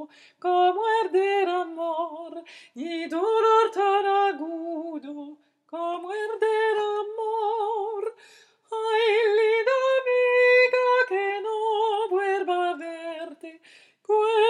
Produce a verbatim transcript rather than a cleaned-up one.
como arder amor, ni dolor tan agudo como arder amor. Ay, linda amiga, que no vuelva a verte,